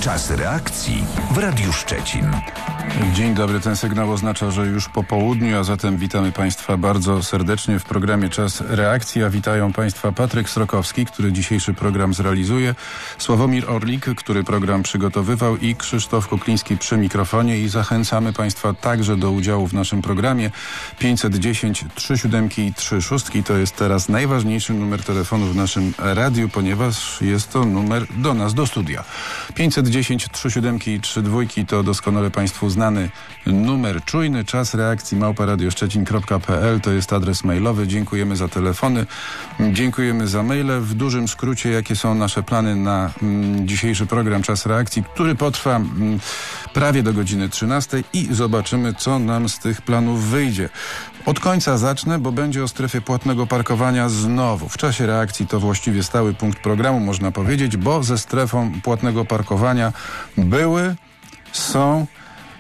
Czas reakcji w Radiu Szczecin. Dzień dobry, ten sygnał oznacza, że już po południu, a zatem witamy Państwa bardzo serdecznie w programie Czas Reakcji, a witają Państwa Patryk Srokowski, który dzisiejszy program zrealizuje, Sławomir Orlik, który program przygotowywał i Krzysztof Kukliński przy mikrofonie i zachęcamy Państwa także do udziału w naszym programie. 510 37 i 36 to jest teraz najważniejszy numer telefonu w naszym radiu, ponieważ jest to numer do nas, do studia. 510 37 i 32 to doskonale Państwu znany numer czujny. Czas reakcji @radioszczecin.pl to jest adres mailowy. Dziękujemy za telefony, dziękujemy za maile. W dużym skrócie, jakie są nasze plany na dzisiejszy program Czas reakcji, który potrwa prawie do godziny 13 i zobaczymy, co nam z tych planów wyjdzie. Od końca zacznę, bo będzie o strefie płatnego parkowania znowu. W czasie reakcji to właściwie stały punkt programu, można powiedzieć, bo ze strefą płatnego parkowania były, są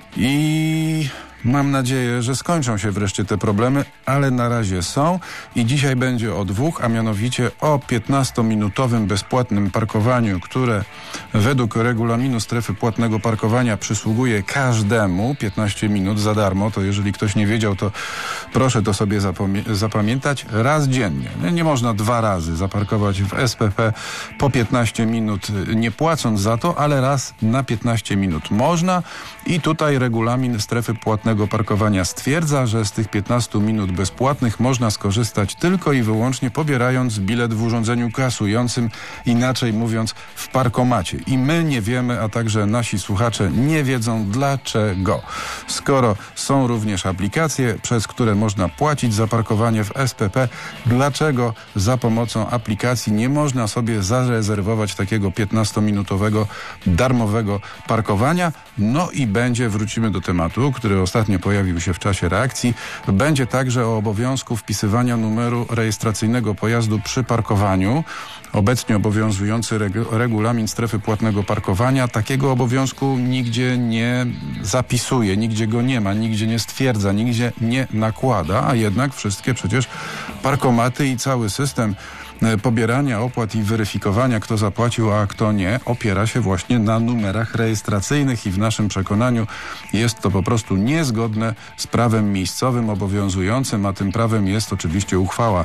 i mam nadzieję, że skończą się wreszcie te problemy, ale na razie są i dzisiaj będzie o dwóch, a mianowicie o 15-minutowym bezpłatnym parkowaniu, które według regulaminu strefy płatnego parkowania przysługuje każdemu 15 minut za darmo. To jeżeli ktoś nie wiedział, to proszę to sobie zapamiętać. Raz dziennie. Nie można 2 razy zaparkować w SPP po 15 minut nie płacąc za to, ale raz na 15 minut można i tutaj regulamin strefy płatnego parkowania stwierdza, że z tych 15 minut bezpłatnych można skorzystać tylko i wyłącznie pobierając bilet w urządzeniu kasującym, inaczej mówiąc w parkomacie. I my nie wiemy, a także nasi słuchacze nie wiedzą dlaczego. Skoro są również aplikacje, przez które można płacić za parkowanie w SPP, dlaczego za pomocą aplikacji nie można sobie zarezerwować takiego 15-minutowego darmowego parkowania? No i wrócimy do tematu, który ostatnio pojawił się w czasie reakcji. Będzie także o obowiązku wpisywania numeru rejestracyjnego pojazdu przy parkowaniu. Obecnie obowiązujący regulamin strefy płatnego parkowania takiego obowiązku nigdzie nie zapisuje, nigdzie go nie ma, nigdzie nie stwierdza, nigdzie nie nakłada, a jednak wszystkie przecież parkomaty i cały system pobierania opłat i weryfikowania, kto zapłacił, a kto nie, opiera się właśnie na numerach rejestracyjnych i w naszym przekonaniu jest to po prostu niezgodne z prawem miejscowym obowiązującym, a tym prawem jest oczywiście uchwała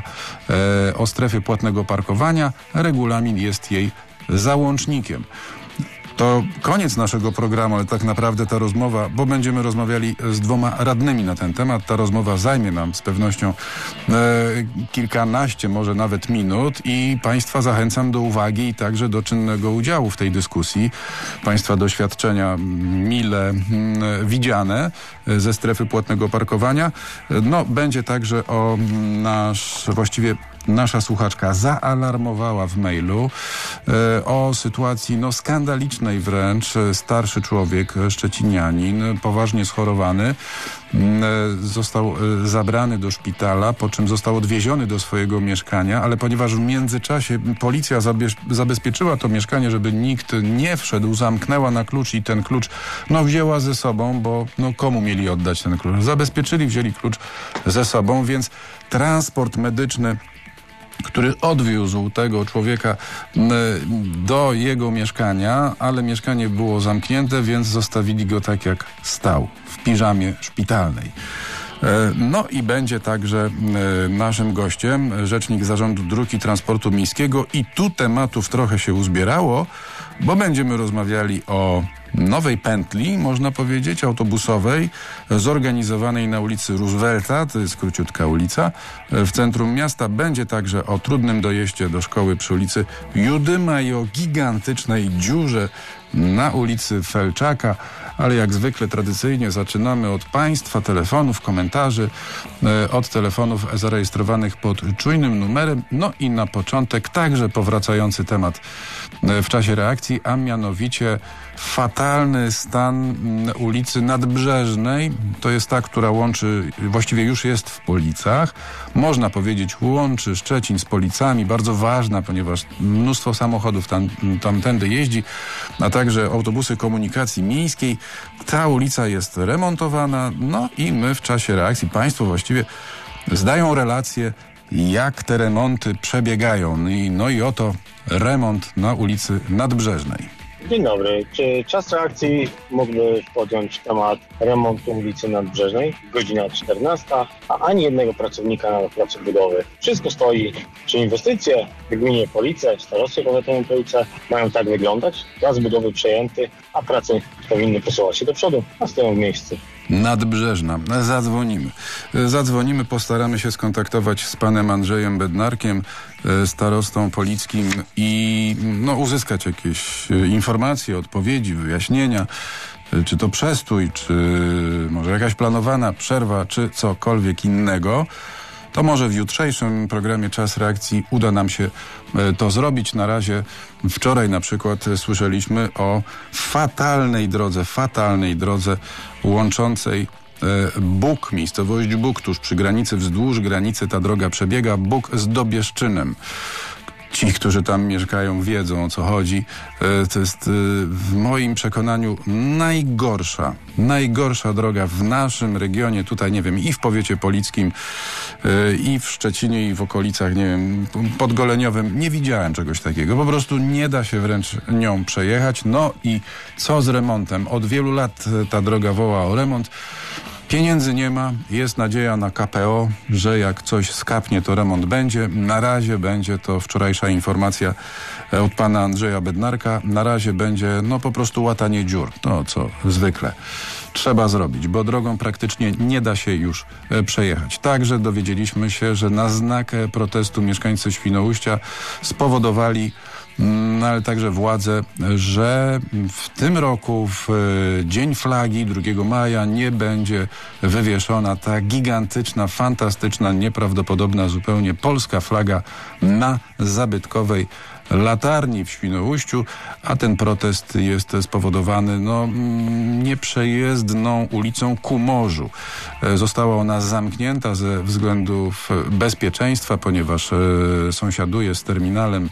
o strefie płatnego parkowania. Regulamin jest jej załącznikiem. To koniec naszego programu, ale tak naprawdę ta rozmowa, bo będziemy rozmawiali z 2 radnymi na ten temat, ta rozmowa zajmie nam z pewnością kilkanaście, może nawet minut i Państwa zachęcam do uwagi i także do czynnego udziału w tej dyskusji. Państwa doświadczenia mile widziane ze strefy płatnego parkowania. Będzie także nasza słuchaczka zaalarmowała w mailu o sytuacji skandalicznej wręcz. Starszy człowiek, szczecinianin, poważnie schorowany, został zabrany do szpitala, po czym został odwieziony do swojego mieszkania, ale ponieważ w międzyczasie policja zabezpieczyła to mieszkanie, żeby nikt nie wszedł, zamknęła na klucz i ten klucz wzięła ze sobą, bo komu mieli oddać ten klucz? Zabezpieczyli, wzięli klucz ze sobą, więc transport medyczny, który odwiózł tego człowieka do jego mieszkania, ale mieszkanie było zamknięte, więc zostawili go tak jak stał, w piżamie szpitalnej. I będzie także naszym gościem rzecznik Zarządu Dróg i Transportu Miejskiego i tu tematów trochę się uzbierało, bo będziemy rozmawiali o nowej pętli, można powiedzieć, autobusowej, zorganizowanej na ulicy Roosevelta, to jest króciutka ulica, w centrum miasta. Będzie także o trudnym dojeździe do szkoły przy ulicy Judyma i o gigantycznej dziurze na ulicy Felczaka, ale jak zwykle tradycyjnie zaczynamy od Państwa telefonów, komentarzy, od telefonów zarejestrowanych pod czujnym numerem. I na początek także powracający temat w czasie reakcji, a mianowicie fatalny stan ulicy Nadbrzeżnej. To jest ta, która łączy, właściwie już jest w Policach. Można powiedzieć, łączy Szczecin z Policami. Bardzo ważna, ponieważ mnóstwo samochodów tamtędy jeździ, a także autobusy komunikacji miejskiej. Ta ulica jest remontowana, i my w czasie reakcji, Państwo właściwie zdają relację, jak te remonty przebiegają. I oto remont na ulicy Nadbrzeżnej. Dzień dobry. Czy czas reakcji mógłby podjąć temat remontu ulicy Nadbrzeżnej? Godzina 14, a ani jednego pracownika na placu budowy. Wszystko stoi. Czy inwestycje w gminie Police, w starostwie powiatowym Police mają tak wyglądać? Plac budowy przejęty, a prace powinny posuwać się do przodu, a stoją w miejscu. Nadbrzeżna. Zadzwonimy, postaramy się skontaktować z panem Andrzejem Bednarkiem, starostą polickim i uzyskać jakieś informacje, odpowiedzi, wyjaśnienia. Czy to przestój, czy może jakaś planowana przerwa, czy cokolwiek innego. To może w jutrzejszym programie Czas Reakcji uda nam się to zrobić. Na razie wczoraj na przykład słyszeliśmy o fatalnej drodze łączącej Bóg, miejscowość Bóg, tuż przy granicy, wzdłuż granicy ta droga przebiega, Bóg z Dobieszczynem. Ci, którzy tam mieszkają, wiedzą, o co chodzi. To jest w moim przekonaniu najgorsza droga w naszym regionie, tutaj nie wiem, i w powiecie polickim, i w Szczecinie, i w okolicach, nie wiem, podgoleniowym. Nie widziałem czegoś takiego. Po prostu nie da się wręcz nią przejechać. No i co z remontem? Od wielu lat ta droga woła o remont. Pieniędzy nie ma, jest nadzieja na KPO, że jak coś skapnie, to remont będzie. Na razie będzie to wczorajsza informacja od pana Andrzeja Bednarka. Na razie będzie po prostu łatanie dziur. To co zwykle trzeba zrobić, bo drogą praktycznie nie da się już przejechać. Także dowiedzieliśmy się, że na znak protestu mieszkańcy Świnoujścia spowodowali, ale także władze, że w tym roku w Dzień Flagi 2 maja nie będzie wywieszona ta gigantyczna, fantastyczna, nieprawdopodobna zupełnie polska flaga na zabytkowej latarni w Świnoujściu, a ten protest jest spowodowany nieprzejezdną ulicą ku morzu. Została ona zamknięta ze względów bezpieczeństwa, ponieważ sąsiaduje z terminalem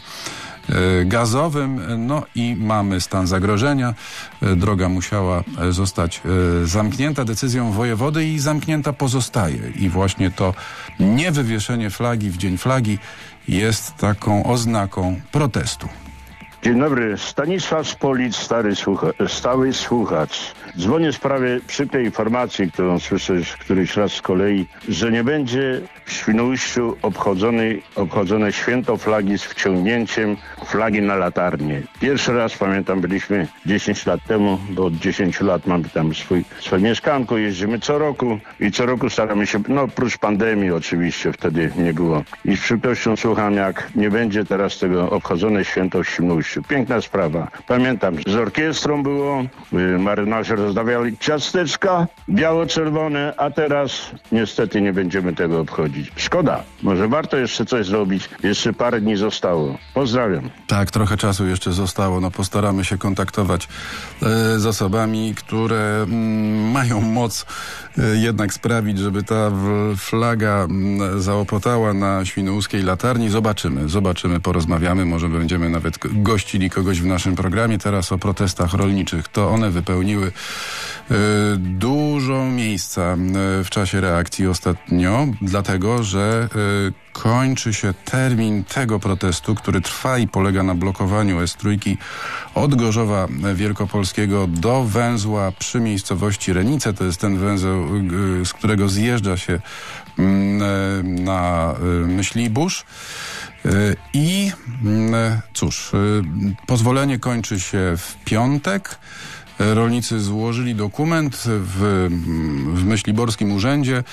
gazowym, i mamy stan zagrożenia. Droga musiała zostać zamknięta decyzją wojewody i zamknięta pozostaje. I właśnie to niewywieszenie flagi w Dzień Flagi jest taką oznaką protestu. Dzień dobry, Stanisław z Polic, stały słuchacz. Dzwonię w sprawie przykrej informacji, którą słyszę już któryś raz z kolei, że nie będzie w Świnoujściu obchodzone święto flagi z wciągnięciem flagi na latarnię. Pierwszy raz, pamiętam, byliśmy 10 lat temu, bo od 10 lat mamy tam swoje mieszkanko, jeździmy co roku i co roku staramy się, prócz pandemii oczywiście, wtedy nie było. I z przykrością słucham, jak nie będzie teraz tego obchodzone święto w Świnoujściu. Piękna sprawa. Pamiętam, z orkiestrą było, marynarze rozdawiali ciasteczka biało-czerwone, a teraz niestety nie będziemy tego obchodzić. Szkoda. Może warto jeszcze coś zrobić. Jeszcze parę dni zostało. Pozdrawiam. Tak, trochę czasu jeszcze zostało. Postaramy się kontaktować z osobami, które mają moc jednak sprawić, żeby ta flaga zaopotała na świnoujskiej latarni. Zobaczymy, porozmawiamy. Może będziemy nawet gościli kogoś w naszym programie. Teraz o protestach rolniczych. To one wypełniły dużo miejsca w czasie reakcji ostatnio, dlatego że kończy się termin tego protestu, który trwa i polega na blokowaniu S3 od Gorzowa Wielkopolskiego do węzła przy miejscowości Renice. To jest ten węzeł, z którego zjeżdża się na Myślibórz. I cóż, pozwolenie kończy się w piątek. Rolnicy złożyli dokument w Myśliborskim Urzędzie,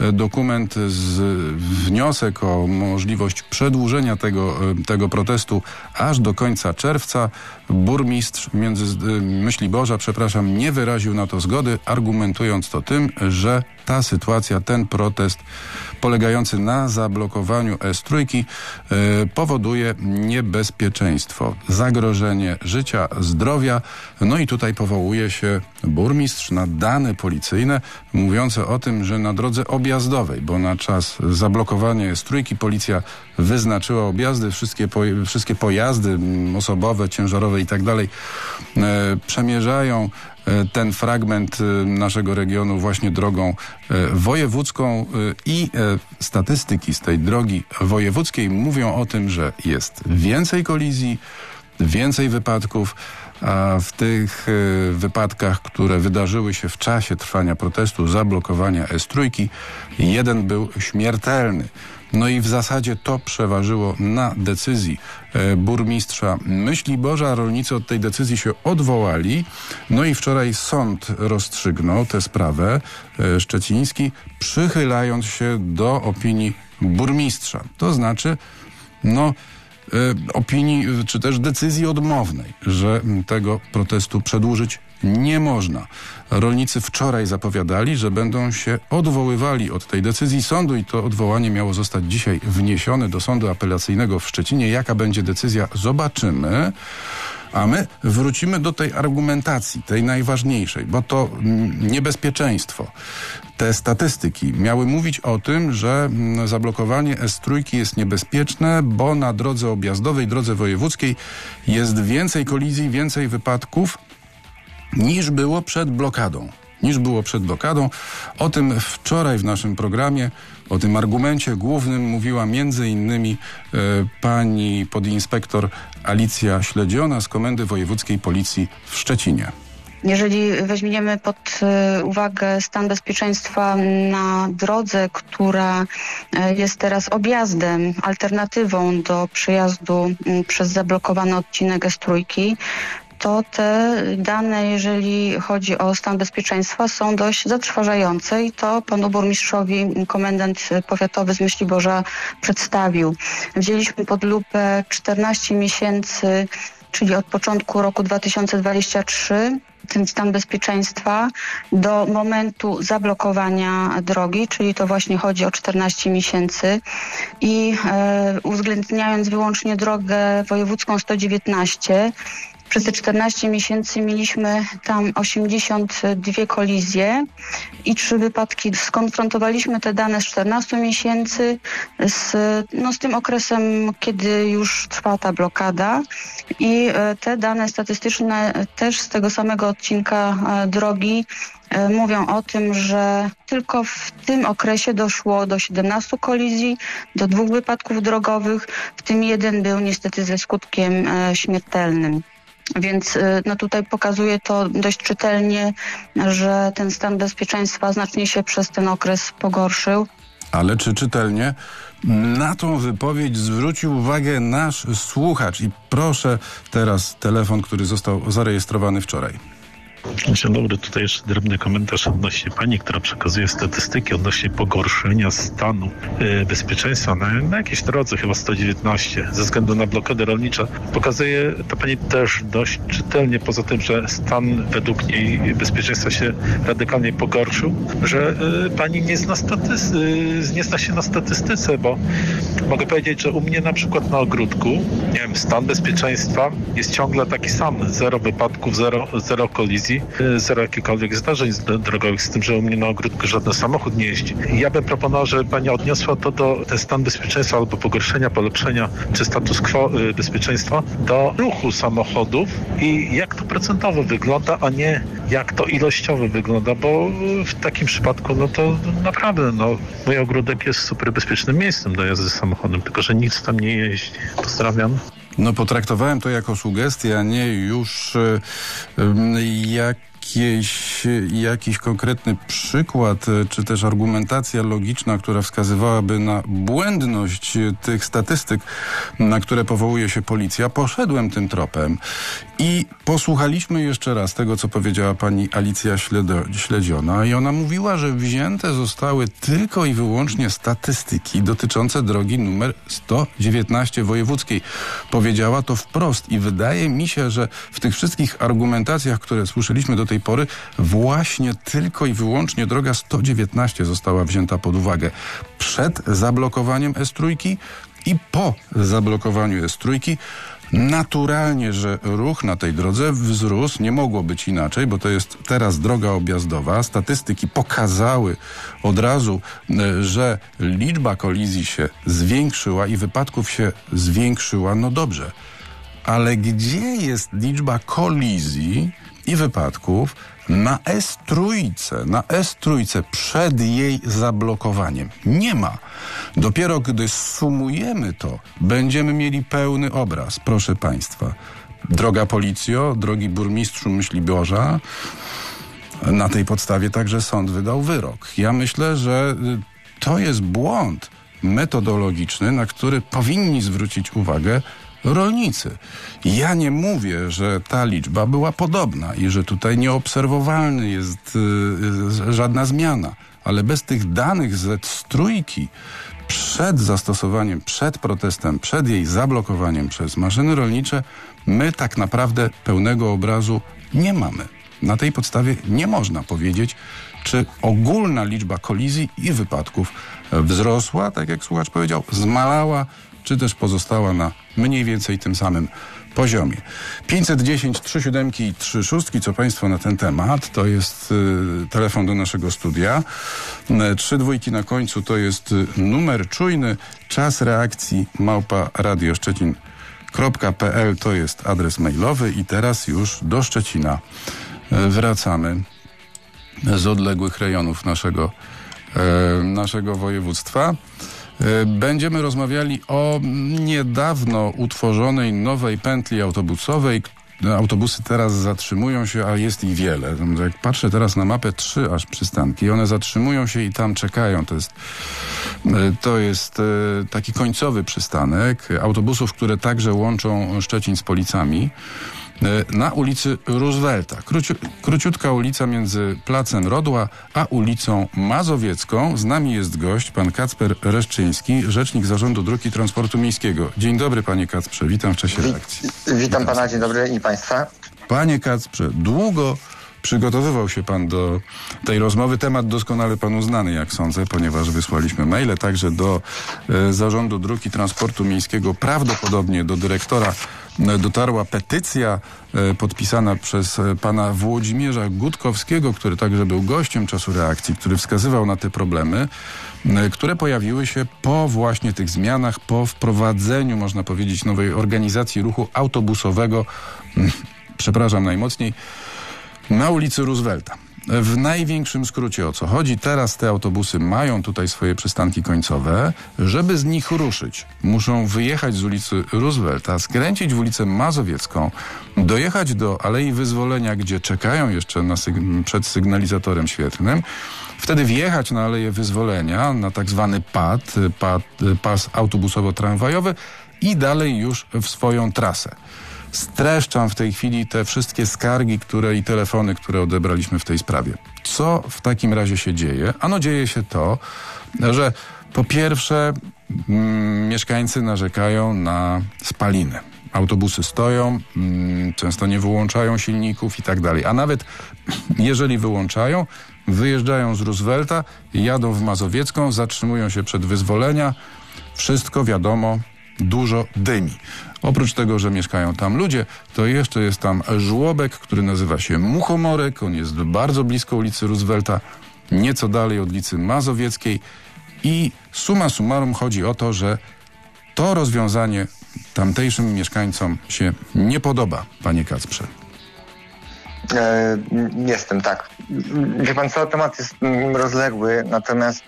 wniosek o możliwość przedłużenia tego protestu aż do końca czerwca. Burmistrz Myśliborza, nie wyraził na to zgody, argumentując to tym, że ta sytuacja, ten protest polegający na zablokowaniu S3 powoduje niebezpieczeństwo, zagrożenie życia, zdrowia. I tutaj powołuje się burmistrz na dane policyjne mówiące o tym, że na drodze objazdowej, bo na czas zablokowania S3 policja wyznaczyła objazdy, wszystkie pojazdy osobowe, ciężarowe i tak dalej przemierzają ten fragment naszego regionu właśnie drogą wojewódzką i statystyki z tej drogi wojewódzkiej mówią o tym, że jest więcej kolizji, więcej wypadków, a w tych wypadkach, które wydarzyły się w czasie trwania protestu, zablokowania S3, jeden był śmiertelny. No i w zasadzie to przeważyło na decyzji burmistrza Myśliborza. Rolnicy od tej decyzji się odwołali. No i wczoraj sąd rozstrzygnął tę sprawę szczeciński, przychylając się do opinii burmistrza. To znaczy, opinii, czy też decyzji odmownej, że tego protestu przedłużyć nie można. Rolnicy wczoraj zapowiadali, że będą się odwoływali od tej decyzji sądu i to odwołanie miało zostać dzisiaj wniesione do Sądu Apelacyjnego w Szczecinie. Jaka będzie decyzja, zobaczymy. A my wrócimy do tej argumentacji, tej najważniejszej, bo to niebezpieczeństwo. Te statystyki miały mówić o tym, że zablokowanie S3 jest niebezpieczne, bo na drodze objazdowej, drodze wojewódzkiej jest więcej kolizji, więcej wypadków niż było przed blokadą. O tym wczoraj w naszym programie, o tym argumencie głównym mówiła między innymi pani podinspektor Alicja Śledziona z Komendy Wojewódzkiej Policji w Szczecinie. Jeżeli weźmiemy pod uwagę stan bezpieczeństwa na drodze, która jest teraz objazdem, alternatywą do przejazdu przez zablokowany odcinek S3, to te dane, jeżeli chodzi o stan bezpieczeństwa, są dość zatrważające i to panu burmistrzowi komendant powiatowy z Myśliborza przedstawił. Wzięliśmy pod lupę 14 miesięcy, czyli od początku roku 2023, ten stan bezpieczeństwa do momentu zablokowania drogi, czyli to właśnie chodzi o 14 miesięcy i uwzględniając wyłącznie drogę wojewódzką 119, przez te 14 miesięcy mieliśmy tam 82 kolizje i 3 wypadki. Skonfrontowaliśmy te dane z 14 miesięcy z tym okresem, kiedy już trwa ta blokada i te dane statystyczne też z tego samego odcinka drogi mówią o tym, że tylko w tym okresie doszło do 17 kolizji, do 2 wypadków drogowych, w tym jeden był niestety ze skutkiem śmiertelnym. Więc tutaj pokazuje to dość czytelnie, że ten stan bezpieczeństwa znacznie się przez ten okres pogorszył. Ale czy czytelnie? Na tą wypowiedź zwrócił uwagę nasz słuchacz i proszę teraz telefon, który został zarejestrowany wczoraj. Dzień dobry, tutaj jeszcze drobny komentarz odnośnie pani, która przekazuje statystyki odnośnie pogorszenia stanu bezpieczeństwa na jakiejś drodze, chyba 119, ze względu na blokadę rolniczą. Pokazuje to pani też dość czytelnie, poza tym, że stan według niej bezpieczeństwa się radykalnie pogorszył, że pani nie zna się na statystyce, bo mogę powiedzieć, że u mnie na przykład na ogródku, nie wiem, stan bezpieczeństwa jest ciągle taki sam, 0 wypadków, zero kolizji, zero jakichkolwiek zdarzeń drogowych, z tym, że u mnie na ogródku żaden samochód nie jeździ. Ja bym proponował, żeby pani odniosła to do ten stan bezpieczeństwa albo pogorszenia, polepszenia czy status quo bezpieczeństwa do ruchu samochodów i jak to procentowo wygląda, a nie jak to ilościowo wygląda, bo w takim przypadku to naprawdę mój ogródek jest super bezpiecznym miejscem do jazdy samochodem, tylko że nic tam nie jeździ. Pozdrawiam. Potraktowałem to jako sugestię, a nie już jakiś konkretny przykład, czy też argumentacja logiczna, która wskazywałaby na błędność tych statystyk, na które powołuje się policja. Poszedłem tym tropem i posłuchaliśmy jeszcze raz tego, co powiedziała pani Alicja Śledziona i ona mówiła, że wzięte zostały tylko i wyłącznie statystyki dotyczące drogi numer 119 wojewódzkiej. Powiedziała to wprost i wydaje mi się, że w tych wszystkich argumentacjach, które słyszeliśmy do tej pory, właśnie tylko i wyłącznie droga 119 została wzięta pod uwagę przed zablokowaniem S3 i po zablokowaniu S3. Naturalnie, że ruch na tej drodze wzrósł, nie mogło być inaczej, bo to jest teraz droga objazdowa. Statystyki pokazały od razu, że liczba kolizji się zwiększyła i wypadków się zwiększyła. No dobrze, ale gdzie jest liczba kolizji i wypadków na S3 przed jej zablokowaniem? Nie ma. Dopiero gdy sumujemy to, będziemy mieli pełny obraz, proszę państwa. Droga policjo, drogi burmistrzu Myśliborza, na tej podstawie także sąd wydał wyrok. Ja myślę, że to jest błąd metodologiczny, na który powinni zwrócić uwagę rolnicy. Ja nie mówię, że ta liczba była podobna i że tutaj nieobserwowalny jest żadna zmiana, ale bez tych danych z trójki przed zastosowaniem, przed protestem, przed jej zablokowaniem przez maszyny rolnicze, my tak naprawdę pełnego obrazu nie mamy. Na tej podstawie nie można powiedzieć, czy ogólna liczba kolizji i wypadków wzrosła, tak jak słuchacz powiedział, zmalała, czy też pozostała na mniej więcej tym samym poziomie. 510 37 i 36, co państwo na ten temat, to jest telefon do naszego studia. 32 na końcu to jest numer czujny. Czas reakcji @radioszczecin.pl to jest adres mailowy i teraz już do Szczecina wracamy z odległych rejonów naszego województwa. Będziemy rozmawiali o niedawno utworzonej nowej pętli autobusowej. Autobusy teraz zatrzymują się, a jest ich wiele. Jak patrzę teraz na mapę, 3 aż przystanki. One zatrzymują się i tam czekają. To jest taki końcowy przystanek autobusów, które także łączą Szczecin z Policami. Na ulicy Roosevelta. Króciutka ulica między Placem Rodła a ulicą Mazowiecką. Z nami jest gość, pan Kacper Reszczyński, rzecznik Zarządu Dróg i Transportu Miejskiego. Dzień dobry, panie Kacprze, witam w czasie reakcji. Witam pana, dzień dobry i państwa. Panie Kacprze, długo przygotowywał się pan do tej rozmowy. Temat doskonale panu znany, jak sądzę, ponieważ wysłaliśmy maile także do Zarządu Dróg i Transportu Miejskiego. Prawdopodobnie do dyrektora dotarła petycja podpisana przez pana Włodzimierza Gutkowskiego, który także był gościem Czasu Reakcji, który wskazywał na te problemy, które pojawiły się po właśnie tych zmianach, po wprowadzeniu, można powiedzieć, nowej organizacji ruchu autobusowego, przepraszam najmocniej, na ulicy Roosevelta. W największym skrócie o co chodzi? Teraz te autobusy mają tutaj swoje przystanki końcowe. Żeby z nich ruszyć, muszą wyjechać z ulicy Roosevelta, skręcić w ulicę Mazowiecką, dojechać do Alei Wyzwolenia, gdzie czekają jeszcze przed sygnalizatorem świetlnym, wtedy wjechać na Aleję Wyzwolenia, na tak zwany pas autobusowo-tramwajowy i dalej już w swoją trasę. Streszczam w tej chwili te wszystkie skargi i telefony, które odebraliśmy w tej sprawie. Co w takim razie się dzieje? Ano dzieje się to, że po pierwsze mieszkańcy narzekają na spaliny. Autobusy stoją, często nie wyłączają silników i tak dalej. A nawet jeżeli wyłączają, wyjeżdżają z Roosevelta, jadą w Mazowiecką, zatrzymują się przed Wyzwolenia. Wszystko wiadomo, dużo dymi. Oprócz tego, że mieszkają tam ludzie, to jeszcze jest tam żłobek, który nazywa się Muchomorek. On jest bardzo blisko ulicy Roosevelta, nieco dalej od ulicy Mazowieckiej. I summa summarum chodzi o to, że to rozwiązanie tamtejszym mieszkańcom się nie podoba, panie Kacprze. Jestem, tak. Wie pan co, temat jest rozległy, natomiast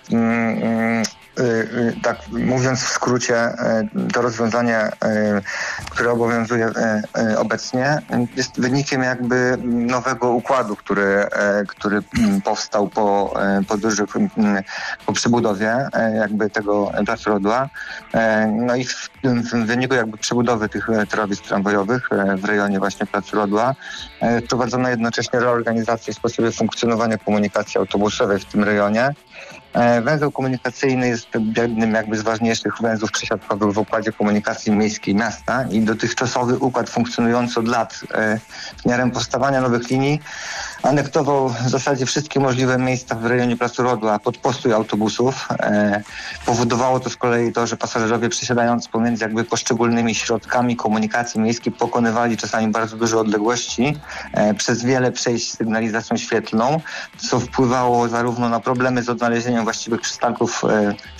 tak mówiąc w skrócie, to rozwiązanie, które obowiązuje obecnie, jest wynikiem jakby nowego układu, który powstał po przebudowie jakby tego Placu Rodła. No i w wyniku jakby przebudowy tych torowisk tramwajowych w rejonie właśnie Placu Rodła prowadzono jednocześnie reorganizację sposobu funkcjonowania komunikacji autobusowej w tym rejonie. Węzeł komunikacyjny jest jednym jakby z ważniejszych węzłów przesiadkowych w układzie komunikacji miejskiej miasta i dotychczasowy układ funkcjonujący od lat z miarą powstawania nowych linii anektował w zasadzie wszystkie możliwe miejsca w rejonie Placu Rodła pod postój autobusów. Powodowało to z kolei to, że pasażerowie przesiadając pomiędzy jakby poszczególnymi środkami komunikacji miejskiej pokonywali czasami bardzo duże odległości przez wiele przejść z sygnalizacją świetlną, co wpływało zarówno na problemy z odnalezieniem właściwych przystanków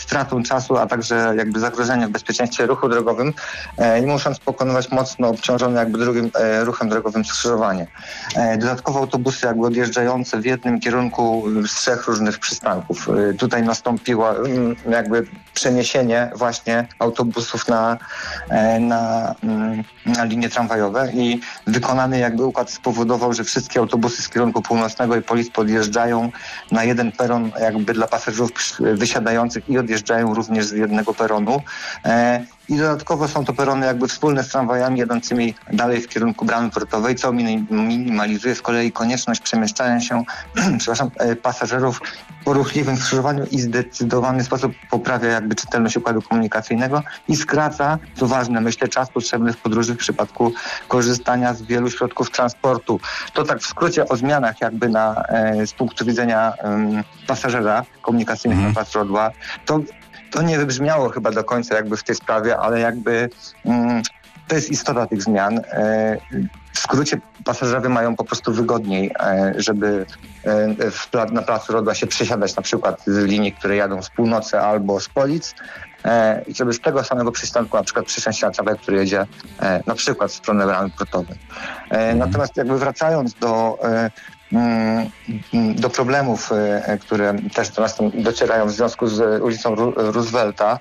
stratą czasu, a także jakby zagrożeniem w bezpieczeństwie ruchu drogowym i musząc pokonywać mocno obciążone jakby drugim ruchem drogowym skrzyżowanie. Dodatkowo autobusy jakby odjeżdżające w jednym kierunku z 3 różnych przystanków. Tutaj nastąpiło jakby przeniesienie właśnie autobusów na linie tramwajowe i wykonany jakby układ spowodował, że wszystkie autobusy z kierunku północnego i Polic podjeżdżają na jeden peron jakby dla pasażerów wysiadających i odjeżdżają również z jednego peronu. I dodatkowo są to perony jakby wspólne z tramwajami jadącymi dalej w kierunku bramy portowej, co minimalizuje z kolei konieczność przemieszczania się pasażerów po ruchliwym skrzyżowaniu i w zdecydowany sposób poprawia jakby czytelność układu komunikacyjnego i skraca, co ważne, myślę, czas potrzebny w podróży w przypadku korzystania z wielu środków transportu. To tak w skrócie o zmianach jakby z punktu widzenia pasażera komunikacyjnych na Placu Rodła. To nie wybrzmiało chyba do końca jakby w tej sprawie, ale jakby to jest istota tych zmian. W skrócie pasażerowie mają po prostu wygodniej, żeby na Placu Rodła się przesiadać na przykład z linii, które jadą z północy albo z Polic i żeby z tego samego przystanku na przykład przysiąść na tramwaj, który jedzie na przykład w stronę bramy portowej. Natomiast jakby wracając do problemów, które też do nas docierają w związku z ulicą Roosevelta.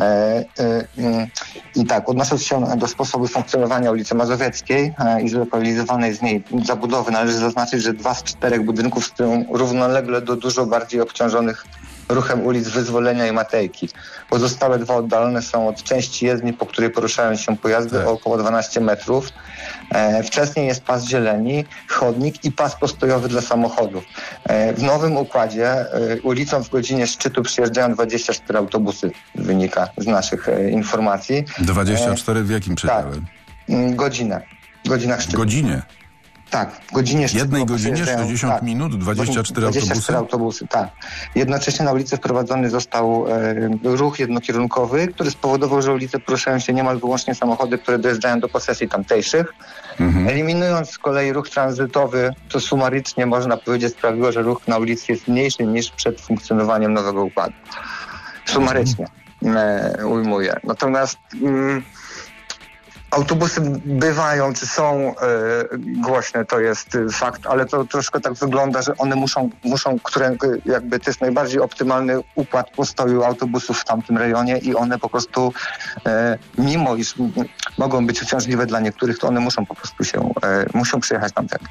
I tak, odnosząc się do sposobu funkcjonowania ulicy Mazowieckiej i zlokalizowanej z niej zabudowy, należy zaznaczyć, że 2 z 4 budynków stoją równolegle do dużo bardziej obciążonych ruchem ulic Wyzwolenia i Matejki. Pozostałe 2 oddalone są od części jezdni, po której poruszają się pojazdy o około 12 metrów. Wcześniej jest pas zieleni, chodnik i pas postojowy dla samochodów. W nowym układzie ulicą w godzinie szczytu przyjeżdżają 24 autobusy, wynika z naszych informacji. 24 w jakim przedziale? Godzinach szczytu. Godzinie? Tak, w godzinie szczytu. Jednej godzinie, 60 minut, 24 autobusy? 24 autobusy, tak. Jednocześnie na ulicy wprowadzony został ruch jednokierunkowy, który spowodował, że ulice poruszają się niemal wyłącznie samochody, które dojeżdżają do posesji tamtejszych. Eliminując z kolei ruch tranzytowy, co sumarycznie można powiedzieć sprawiło, że ruch na ulicy jest mniejszy niż przed funkcjonowaniem nowego układu. Sumarycznie ujmuję. Natomiast autobusy bywają, czy są głośne, to jest fakt, ale to troszkę tak wygląda, że one muszą, które jakby to jest najbardziej optymalny układ postoju autobusów w tamtym rejonie i one po prostu, mimo iż mogą być uciążliwe dla niektórych, to one muszą po prostu muszą przyjechać tamtędy.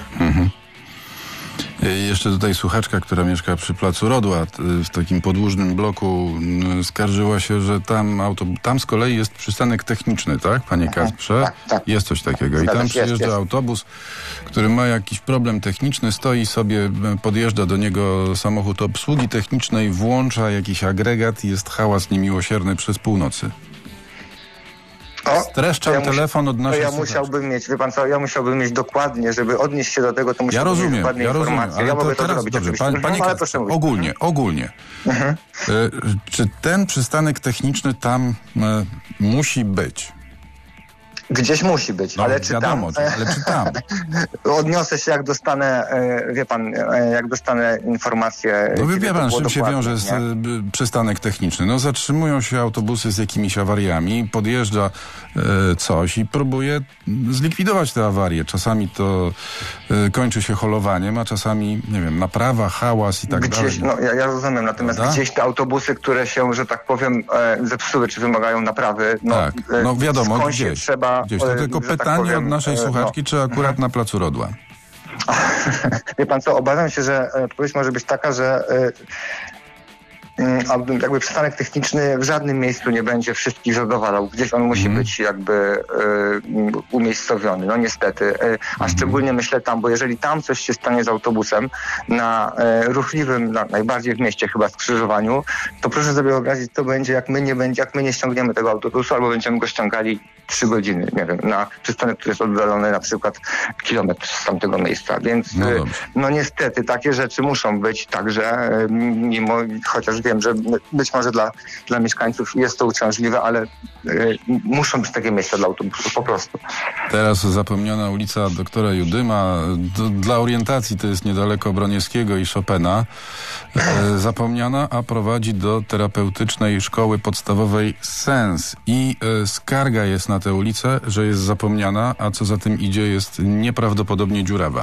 Jeszcze tutaj słuchaczka, która mieszka przy Placu Rodła, w takim podłużnym bloku, skarżyła się, że tam z kolei jest przystanek techniczny, tak, panie Kasprze? Tak. Jest coś takiego. I tam przyjeżdża autobus, który ma jakiś problem techniczny, stoi sobie, podjeżdża do niego samochód obsługi technicznej, włącza jakiś agregat i jest hałas niemiłosierny przez północy. Streszczam telefon od naszej musiałbym mieć, wie pan co, ja musiałbym mieć dokładnie, żeby odnieść się do tego, to musiałbym mieć dokładnie informacje. Ale ja mogę to teraz, zrobić dobrze, panie ale proszę mówić. Ogólnie. Czy ten przystanek techniczny tam musi być? Gdzieś musi być, No, ale czy wiadomo, tam? Ale czy tam? Odniosę się, jak dostanę, wie pan, jak dostanę informację. No wie pan, czym się wiąże przystanek techniczny? No zatrzymują się autobusy z jakimiś awariami, podjeżdża coś i próbuje zlikwidować te awarie. Czasami to kończy się holowaniem, a czasami, nie wiem, naprawa, hałas i tak dalej. No ja rozumiem, natomiast gdzieś te autobusy, które się, że tak powiem, zepsuły, czy wymagają naprawy, tak, no wiadomo, gdzieś. Trzeba, to tylko pytanie od naszej słuchaczki, czy akurat na Placu Rodła? Wie pan co, obawiam się, że odpowiedź może być taka, że jakby przystanek techniczny w żadnym miejscu nie będzie wszystkich zadowalał. Gdzieś on musi być jakby umiejscowiony, no niestety. A szczególnie myślę tam, bo jeżeli tam coś się stanie z autobusem na ruchliwym, najbardziej w mieście chyba skrzyżowaniu, to proszę sobie wyobrazić, co będzie, jak my nie ściągniemy tego autobusu, albo będziemy go ściągali 3 godziny, nie wiem, na przystanek, który jest oddalony na przykład kilometr z tamtego miejsca. Więc no niestety takie rzeczy muszą być także, mimo, chociaż wiem, że być może dla mieszkańców jest to uciążliwe, ale muszą być takie miejsca dla autobusów po prostu. Teraz zapomniana ulica doktora Judyma, dla orientacji to jest niedaleko Broniewskiego i Chopina, zapomniana, a prowadzi do terapeutycznej szkoły podstawowej Sens i skarga jest na tę ulicę, że jest zapomniana, a co za tym idzie, jest nieprawdopodobnie dziurawa.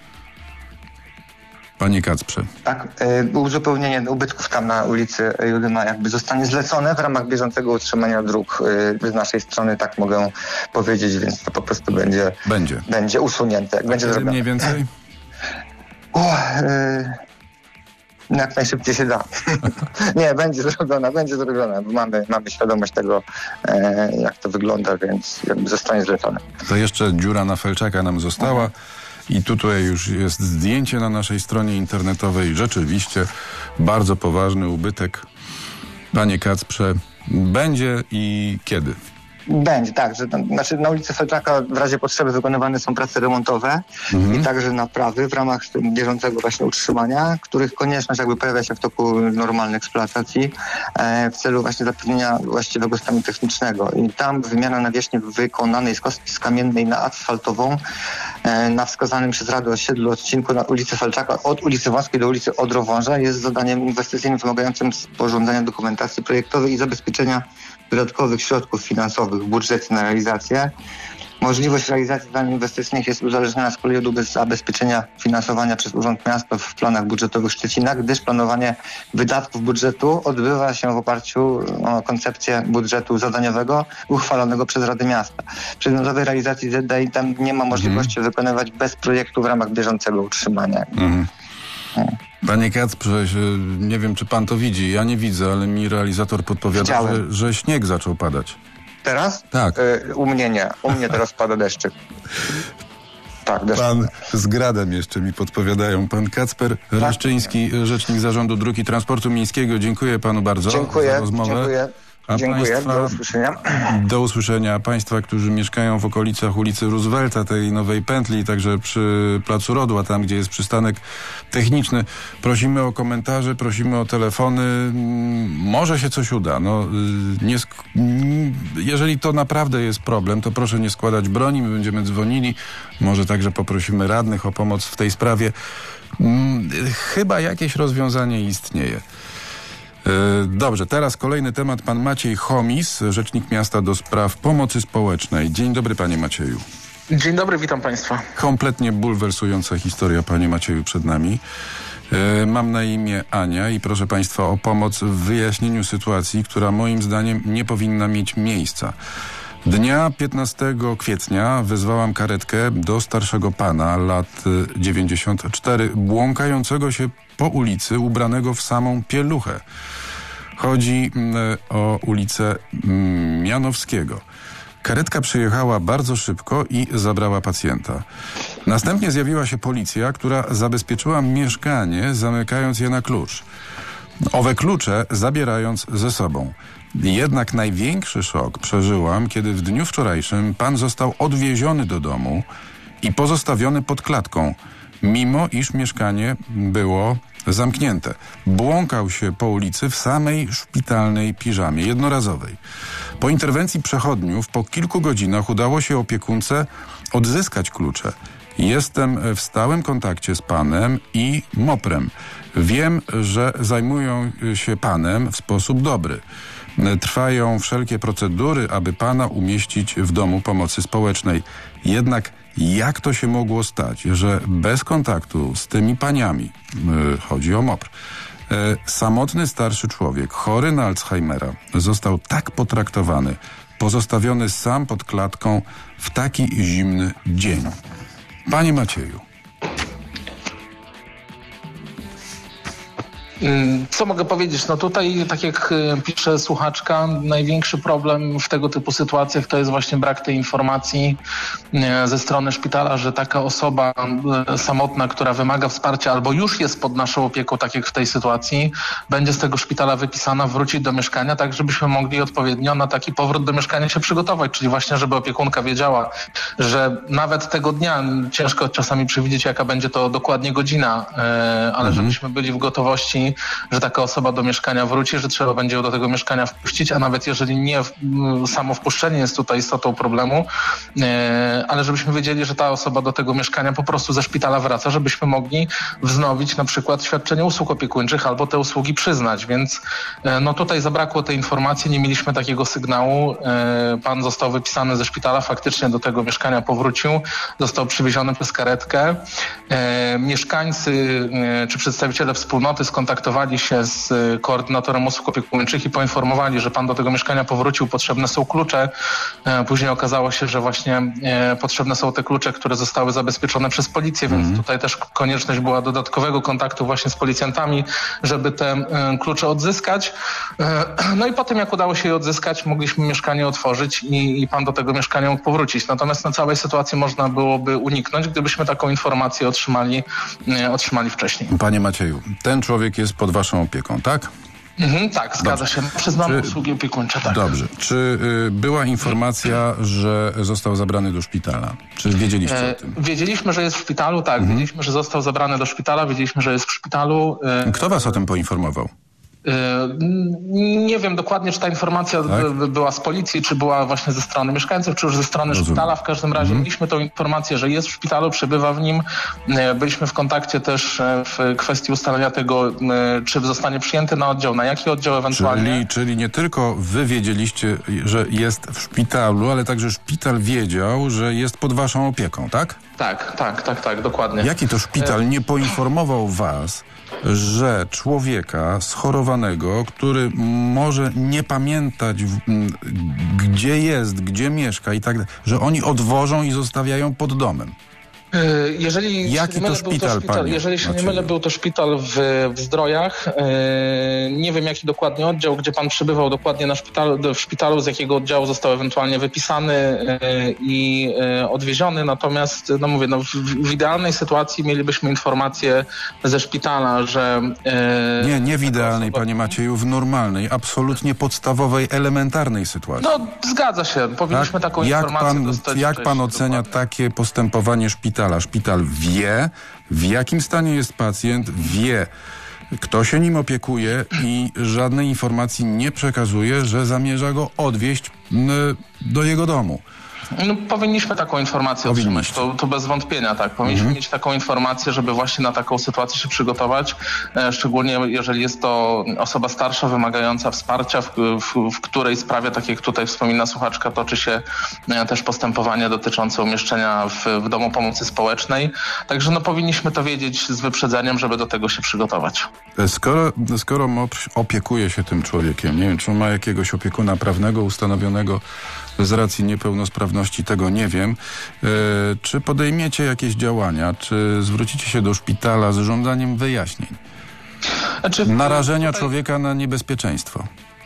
Panie Kacprze. Tak, uzupełnienie ubytków tam na ulicy Judyma jakby zostanie zlecone w ramach bieżącego utrzymania dróg z naszej strony, tak mogę powiedzieć, więc to po prostu będzie usunięte. Jak będzie zrobione. Mniej więcej? Jak najszybciej się da. Nie, będzie zrobiona, bo mamy świadomość tego, jak to wygląda, więc jakby zostanie zlecone. To jeszcze dziura na Felczaka nam została. I tutaj już jest zdjęcie na naszej stronie internetowej. Rzeczywiście bardzo poważny ubytek. Panie Kacprze, będzie i kiedy? Będzie, tak. Znaczy na ulicy Felczaka w razie potrzeby wykonywane są prace remontowe i także naprawy w ramach bieżącego właśnie utrzymania, których konieczność jakby pojawia się w toku normalnej eksploatacji w celu właśnie zapewnienia właściwego stanu technicznego. I tam wymiana nawierzchni wykonanej z kostki kamiennej na asfaltową na wskazanym przez Radę Osiedlu odcinku na ulicy Felczaka od ulicy Wąskiej do ulicy Odrowąża jest zadaniem inwestycyjnym wymagającym sporządzenia dokumentacji projektowej i zabezpieczenia dodatkowych środków finansowych w budżecie na realizację. Możliwość realizacji zadań inwestycyjnych jest uzależniona z kolei od zabezpieczenia finansowania przez Urząd Miasta w planach budżetowych Szczecina, gdyż planowanie wydatków budżetu odbywa się w oparciu o koncepcję budżetu zadaniowego uchwalonego przez Radę Miasta. W przedmiotowej realizacji zadań tam nie ma możliwości wykonywać bez projektu w ramach bieżącego utrzymania. Panie Kacprze, nie wiem, czy pan to widzi. Ja nie widzę, ale mi realizator podpowiada, że śnieg zaczął padać. Teraz? Tak. U mnie nie. U mnie teraz pada deszczyk. Tak, deszczyk. Pan z gradem jeszcze mi podpowiadają. Pan Kacper Reszczyński, Rzecznik Zarządu Dróg i Transportu Miejskiego. Dziękuję panu bardzo za rozmowę. Dziękuję. Do usłyszenia. Do usłyszenia. Państwa, którzy mieszkają w okolicach ulicy Roosevelta, tej nowej pętli, także przy Placu Rodła, tam gdzie jest przystanek techniczny, prosimy o komentarze, prosimy o telefony. Może się coś uda. Jeżeli to naprawdę jest problem, to proszę nie składać broni, my będziemy dzwonili. Może także poprosimy radnych o pomoc w tej sprawie. Chyba jakieś rozwiązanie istnieje. Dobrze, teraz kolejny temat. Pan Maciej Chomis, Rzecznik Miasta do Spraw Pomocy Społecznej. Dzień dobry, panie Macieju. Dzień dobry, witam państwa. Kompletnie bulwersująca historia, panie Macieju, przed nami. Mam na imię Ania i proszę państwa o pomoc w wyjaśnieniu sytuacji, która moim zdaniem nie powinna mieć miejsca. Dnia 15 kwietnia wezwałam karetkę do starszego pana, lat 94, błąkającego się po ulicy, ubranego w samą pieluchę. Chodzi o ulicę Mianowskiego. Karetka przyjechała bardzo szybko i zabrała pacjenta. Następnie zjawiła się policja, która zabezpieczyła mieszkanie, zamykając je na klucz. Owe klucze zabierając ze sobą. Jednak największy szok przeżyłam, kiedy w dniu wczorajszym pan został odwieziony do domu i pozostawiony pod klatką, mimo iż mieszkanie było zamknięte. Błąkał się po ulicy w samej szpitalnej piżamie jednorazowej. Po interwencji przechodniów po kilku godzinach udało się opiekunce odzyskać klucze. Jestem w stałym kontakcie z panem i MOPR-em. Wiem, że zajmują się panem w sposób dobry. Trwają wszelkie procedury, aby pana umieścić w domu pomocy społecznej. Jednak jak to się mogło stać, że bez kontaktu z tymi paniami, chodzi o MOPR, samotny starszy człowiek, chory na Alzheimera, został tak potraktowany, pozostawiony sam pod klatką w taki zimny dzień? Panie Macieju. Co mogę powiedzieć? No tutaj, tak jak pisze słuchaczka, największy problem w tego typu sytuacjach to jest właśnie brak tej informacji ze strony szpitala, że taka osoba samotna, która wymaga wsparcia albo już jest pod naszą opieką, tak jak w tej sytuacji, będzie z tego szpitala wypisana, wrócić do mieszkania, tak żebyśmy mogli odpowiednio na taki powrót do mieszkania się przygotować, czyli właśnie, żeby opiekunka wiedziała, że nawet tego dnia, ciężko czasami przewidzieć, jaka będzie to dokładnie godzina, ale żebyśmy byli w gotowości informacji, że taka osoba do mieszkania wróci, że trzeba będzie ją do tego mieszkania wpuścić, a nawet jeżeli nie, samo wpuszczenie jest tutaj istotą problemu, ale żebyśmy wiedzieli, że ta osoba do tego mieszkania po prostu ze szpitala wraca, żebyśmy mogli wznowić na przykład świadczenie usług opiekuńczych albo te usługi przyznać, więc no tutaj zabrakło tej informacji, nie mieliśmy takiego sygnału. Pan został wypisany ze szpitala, faktycznie do tego mieszkania powrócił, został przywieziony przez karetkę. Mieszkańcy czy przedstawiciele wspólnoty skontaktowali się z koordynatorem usług opiekuńczych i poinformowali, że pan do tego mieszkania powrócił, potrzebne są klucze. Później okazało się, że właśnie potrzebne są te klucze, które zostały zabezpieczone przez policję, więc tutaj też konieczność była dodatkowego kontaktu właśnie z policjantami, żeby te klucze odzyskać. No i po tym, jak udało się je odzyskać, mogliśmy mieszkanie otworzyć i pan do tego mieszkania mógł powrócić. Natomiast na całej sytuacji można byłoby uniknąć, gdybyśmy taką informację otrzymali wcześniej. Panie Macieju, ten człowiek jest pod waszą opieką, tak? Tak, zgadza się. Przyznamy usługi opiekuńcze, tak. Dobrze. Czy była informacja, że został zabrany do szpitala? Czy wiedzieliście o tym? Wiedzieliśmy, że jest w szpitalu, tak. Wiedzieliśmy, że został zabrany do szpitala, wiedzieliśmy, że jest w szpitalu. Kto was o tym poinformował? Nie wiem dokładnie, czy ta informacja była z policji, czy była właśnie ze strony mieszkańców, czy już ze strony szpitala. W każdym razie mieliśmy tą informację, że jest w szpitalu, przebywa w nim. Byliśmy w kontakcie też w kwestii ustalenia tego, czy zostanie przyjęty na oddział, na jaki oddział ewentualnie. Czyli nie tylko wy wiedzieliście, że jest w szpitalu, ale także szpital wiedział, że jest pod waszą opieką, tak? Tak, dokładnie. Jaki to szpital nie poinformował was, że człowieka schorowanego, który może nie pamiętać, gdzie jest, gdzie mieszka i tak dalej, że oni odwożą i zostawiają pod domem? Jaki to szpital, panie? Jeżeli się nie mylę, był to szpital w Zdrojach. Nie wiem, jaki dokładnie oddział, gdzie pan przebywał dokładnie w szpitalu, z jakiego oddziału został ewentualnie wypisany i odwieziony. Natomiast, no mówię, w idealnej sytuacji mielibyśmy informację ze szpitala, że... Nie w idealnej, panie Macieju, w normalnej, absolutnie podstawowej, elementarnej sytuacji. No, zgadza się. Powinniśmy taką informację dostać. Jak pan ocenia takie postępowanie szpitala? Szpital wie, w jakim stanie jest pacjent, wie, kto się nim opiekuje i żadnej informacji nie przekazuje, że zamierza go odwieźć do jego domu. No, powinniśmy taką informację otrzymać, to bez wątpienia, tak. Powinniśmy mieć taką informację, żeby właśnie na taką sytuację się przygotować, szczególnie jeżeli jest to osoba starsza, wymagająca wsparcia, w której sprawie, tak jak tutaj wspomina słuchaczka, toczy się też postępowanie dotyczące umieszczenia w domu pomocy społecznej. Także no, powinniśmy to wiedzieć z wyprzedzeniem, żeby do tego się przygotować. Skoro MOPR opiekuje się tym człowiekiem, nie wiem, czy on ma jakiegoś opiekuna prawnego ustanowionego z racji niepełnosprawności, tego nie wiem. Czy podejmiecie jakieś działania? Czy zwrócicie się do szpitala z żądaniem wyjaśnień? Narażenia człowieka na niebezpieczeństwo?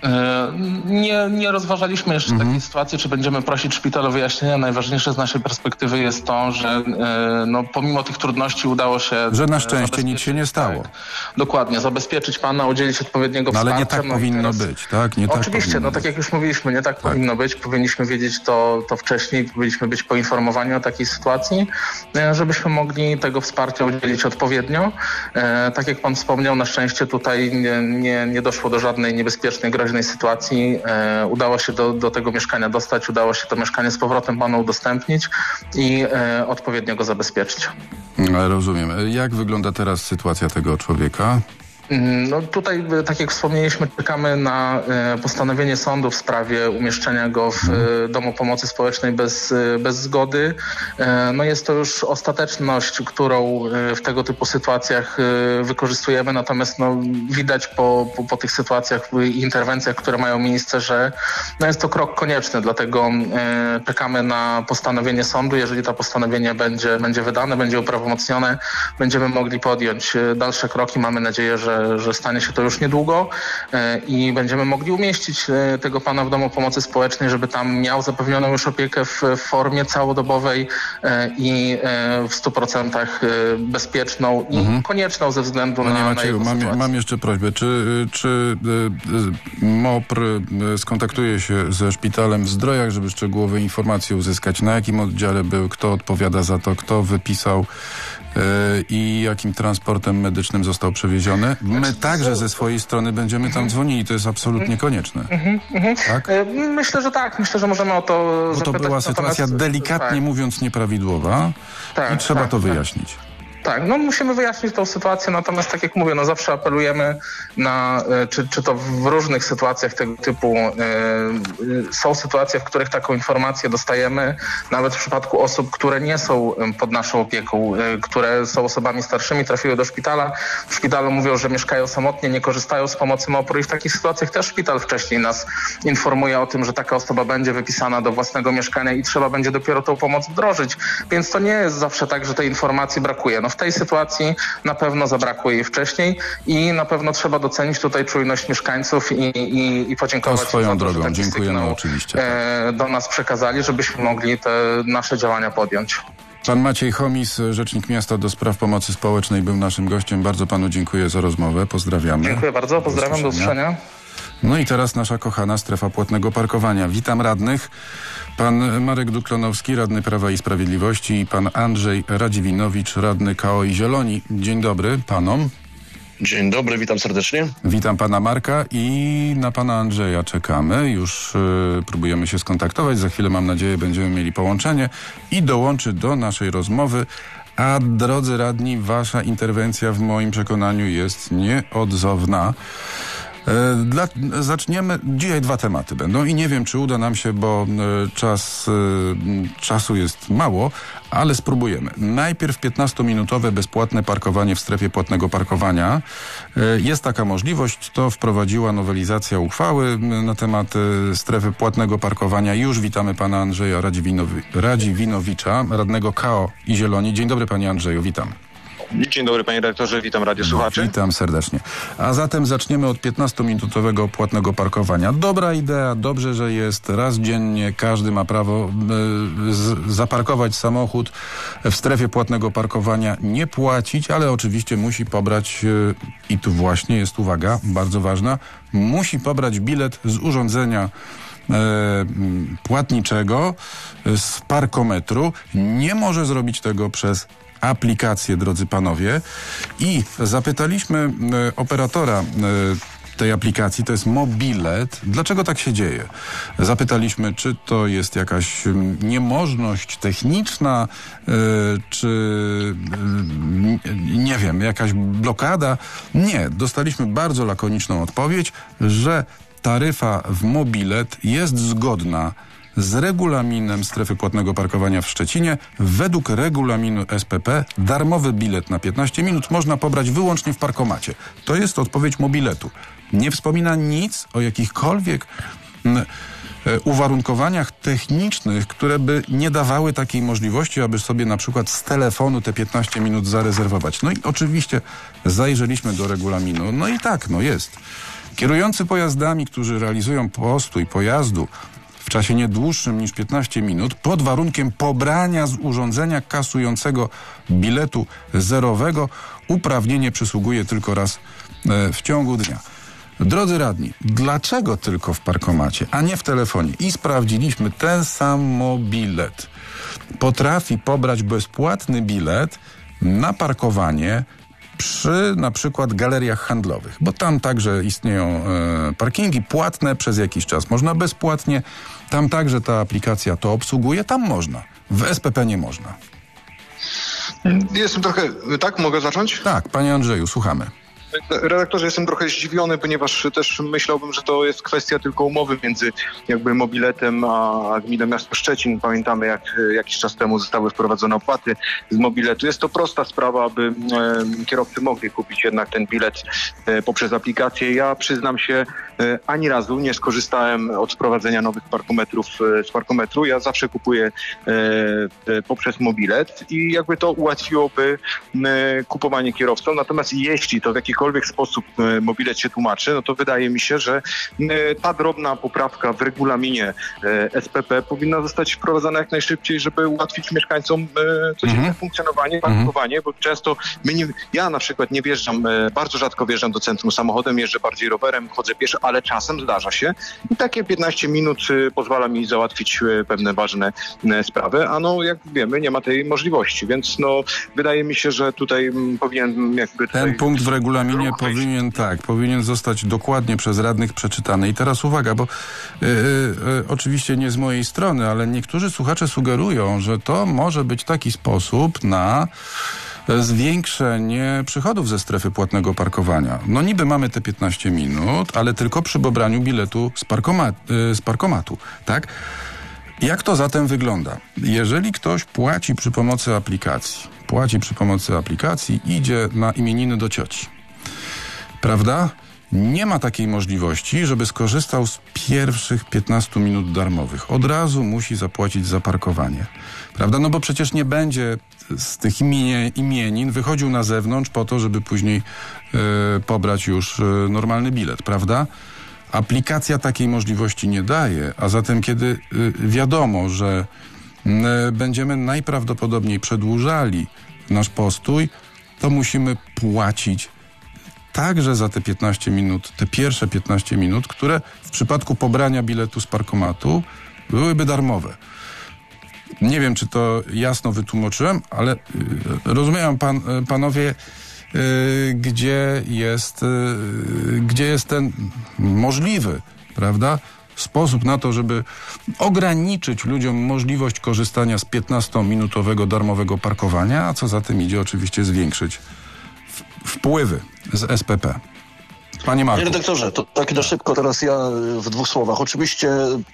Nie rozważaliśmy jeszcze takiej sytuacji, czy będziemy prosić szpital o wyjaśnienia. Najważniejsze z naszej perspektywy jest to, że no, pomimo tych trudności udało się... Że na szczęście nic się nie stało. Tak, dokładnie, zabezpieczyć pana, udzielić odpowiedniego wsparcia. Ale nie tak powinno być, tak? Nie oczywiście, tak tak jak już mówiliśmy, nie tak powinno być. Powinniśmy wiedzieć to wcześniej, powinniśmy być poinformowani o takiej sytuacji, żebyśmy mogli tego wsparcia udzielić odpowiednio. Tak jak pan wspomniał, na szczęście tutaj nie doszło do żadnej niebezpiecznej, groźnej sytuacji. Udało się do tego mieszkania dostać, udało się to mieszkanie z powrotem panu udostępnić i odpowiednio go zabezpieczyć. Rozumiem. Jak wygląda teraz sytuacja tego człowieka? No tutaj, tak jak wspomnieliśmy, czekamy na postanowienie sądu w sprawie umieszczenia go w domu pomocy społecznej bez zgody. No jest to już ostateczność, którą w tego typu sytuacjach wykorzystujemy, natomiast no, widać po tych sytuacjach i interwencjach, które mają miejsce, że no jest to krok konieczny, dlatego czekamy na postanowienie sądu. Jeżeli to postanowienie będzie wydane, będzie uprawomocnione, będziemy mogli podjąć dalsze kroki. Mamy nadzieję, że stanie się to już niedługo i będziemy mogli umieścić tego pana w domu pomocy społecznej, żeby tam miał zapewnioną już opiekę w formie całodobowej i w 100% bezpieczną i konieczną ze względu Panie na Macieju, jego sytuację. mam jeszcze prośbę. Czy MOPR skontaktuje się ze szpitalem w Zdrojach, żeby szczegółowe informacje uzyskać, na jakim oddziale był, kto odpowiada za to, kto wypisał i jakim transportem medycznym został przewieziony. My także ze swojej strony będziemy tam dzwonili. To jest absolutnie konieczne. Tak? Myślę, że tak. Myślę, że możemy o to zapytać. Bo to była sytuacja delikatnie mówiąc nieprawidłowa i trzeba to wyjaśnić. Tak, musimy wyjaśnić tą sytuację, natomiast tak jak mówię, zawsze apelujemy na, czy to w różnych sytuacjach tego typu są sytuacje, w których taką informację dostajemy, nawet w przypadku osób, które nie są pod naszą opieką, które są osobami starszymi, trafiły do szpitala. W szpitalu mówią, że mieszkają samotnie, nie korzystają z pomocy MOPR i w takich sytuacjach też szpital wcześniej nas informuje o tym, że taka osoba będzie wypisana do własnego mieszkania i trzeba będzie dopiero tą pomoc wdrożyć. Więc to nie jest zawsze tak, że tej informacji brakuje. W tej sytuacji na pewno zabrakło jej wcześniej i na pewno trzeba docenić tutaj czujność mieszkańców i podziękować to swoją za to, drogą. że taki Dziękujemy sygnał oczywiście. Do nas przekazali, żebyśmy mogli te nasze działania podjąć. Pan Maciej Chomis, Rzecznik Miasta do Spraw Pomocy Społecznej, był naszym gościem. Bardzo panu dziękuję za rozmowę. Pozdrawiamy. Dziękuję bardzo. Pozdrawiam. Do usłyszenia. No i teraz nasza kochana strefa płatnego parkowania. Witam radnych. Pan Marek Duklonowski, radny Prawa i Sprawiedliwości, i pan Andrzej Radziwinowicz, radny KO i Zieloni. Dzień dobry panom. Dzień dobry, witam serdecznie. Witam pana Marka i na pana Andrzeja czekamy. Już próbujemy się skontaktować. Za chwilę, mam nadzieję, będziemy mieli połączenie i dołączy do naszej rozmowy. A drodzy radni, wasza interwencja w moim przekonaniu jest nieodzowna. Zaczniemy. Dzisiaj 2 tematy będą i nie wiem, czy uda nam się, bo czasu jest mało, ale spróbujemy. Najpierw 15-minutowe bezpłatne parkowanie w strefie płatnego parkowania. Jest taka możliwość, to wprowadziła nowelizacja uchwały na temat strefy płatnego parkowania. Już witamy pana Andrzeja Radziwinowicza, radnego KO i Zieloni. Dzień dobry panie Andrzeju, witam. Dzień dobry panie redaktorze, witam radiosłuchaczy. Witam serdecznie. A zatem zaczniemy od 15-minutowego płatnego parkowania. Dobra idea, dobrze, że jest. Raz dziennie każdy ma prawo zaparkować samochód w strefie płatnego parkowania, nie płacić, ale oczywiście musi pobrać, i tu właśnie jest uwaga, bardzo ważna, musi pobrać bilet z urządzenia płatniczego, z parkometru. Nie może zrobić tego przez aplikację, drodzy panowie. I zapytaliśmy operatora tej aplikacji, to jest Mobilet. Dlaczego tak się dzieje? Zapytaliśmy, czy to jest jakaś niemożność techniczna, czy nie wiem, jakaś blokada. Nie, dostaliśmy bardzo lakoniczną odpowiedź, że taryfa w Mobilet jest zgodna z regulaminem strefy płatnego parkowania w Szczecinie. Według regulaminu SPP darmowy bilet na 15 minut można pobrać wyłącznie w parkomacie. To jest odpowiedź Mobiletu. Nie wspomina nic o jakichkolwiek uwarunkowaniach technicznych, które by nie dawały takiej możliwości, aby sobie na przykład z telefonu te 15 minut zarezerwować. No i oczywiście zajrzeliśmy do regulaminu. No i tak, jest. Kierujący pojazdami, którzy realizują postój pojazdu w czasie nie dłuższym niż 15 minut, pod warunkiem pobrania z urządzenia kasującego biletu zerowego, uprawnienie przysługuje tylko raz w ciągu dnia. Drodzy radni, dlaczego tylko w parkomacie, a nie w telefonie? I sprawdziliśmy, ten sam Mobilet potrafi pobrać bezpłatny bilet na parkowanie przy na przykład galeriach handlowych, bo tam także istnieją parkingi płatne przez jakiś czas. Można bezpłatnie, tam także ta aplikacja to obsługuje, tam można. W SPP nie można. Jestem trochę... Tak? Mogę zacząć? Tak, panie Andrzeju, słuchamy. Redaktorze, jestem trochę zdziwiony, ponieważ też myślałbym, że to jest kwestia tylko umowy między jakby Mobiletem a Gminą Miasto Szczecin. Pamiętamy, jak jakiś czas temu zostały wprowadzone opłaty z Mobiletu. Jest to prosta sprawa, aby kierowcy mogli kupić jednak ten bilet poprzez aplikację. Ja przyznam się, ani razu nie skorzystałem od wprowadzenia nowych parkometrów z parkometru. Ja zawsze kupuję poprzez Mobilet i jakby to ułatwiłoby kupowanie kierowcom. Natomiast jeśli to w jakikolwiek sposób Mobilet się tłumaczy, no to wydaje mi się, że ta drobna poprawka w regulaminie SPP powinna zostać wprowadzona jak najszybciej, żeby ułatwić mieszkańcom codzienne funkcjonowanie, parkowanie, bo często ja na przykład nie wjeżdżam, bardzo rzadko wjeżdżam do centrum samochodem, jeżdżę bardziej rowerem, chodzę pieszo, ale czasem zdarza się i takie 15 minut pozwala mi załatwić pewne ważne sprawy, a no jak wiemy nie ma tej możliwości, więc no wydaje mi się, że tutaj powinien jakby... Ten punkt w regulaminie powinien zostać dokładnie przez radnych przeczytany. I teraz uwaga, bo oczywiście nie z mojej strony, ale niektórzy słuchacze sugerują, że to może być taki sposób na zwiększenie przychodów ze strefy płatnego parkowania. No niby mamy te 15 minut, ale tylko przy pobraniu biletu z parkomatu, tak? Jak to zatem wygląda? Jeżeli ktoś płaci przy pomocy aplikacji, idzie na imieniny do cioci, prawda? Nie ma takiej możliwości, żeby skorzystał z pierwszych 15 minut darmowych. Od razu musi zapłacić za parkowanie. Prawda? No bo przecież nie będzie z tych imienin wychodził na zewnątrz po to, żeby później pobrać już normalny bilet, prawda? Aplikacja takiej możliwości nie daje, a zatem kiedy wiadomo, że będziemy najprawdopodobniej przedłużali nasz postój, to musimy płacić także za te 15 minut, te pierwsze 15 minut, które w przypadku pobrania biletu z parkomatu byłyby darmowe. Nie wiem, czy to jasno wytłumaczyłem, ale rozumieją panowie, gdzie jest ten możliwy, prawda, sposób na to, żeby ograniczyć ludziom możliwość korzystania z 15-minutowego darmowego parkowania, a co za tym idzie oczywiście zwiększyć wpływy z SPP. Panie Marku. Panie redaktorze, to tak na szybko teraz ja w 2 słowach. Oczywiście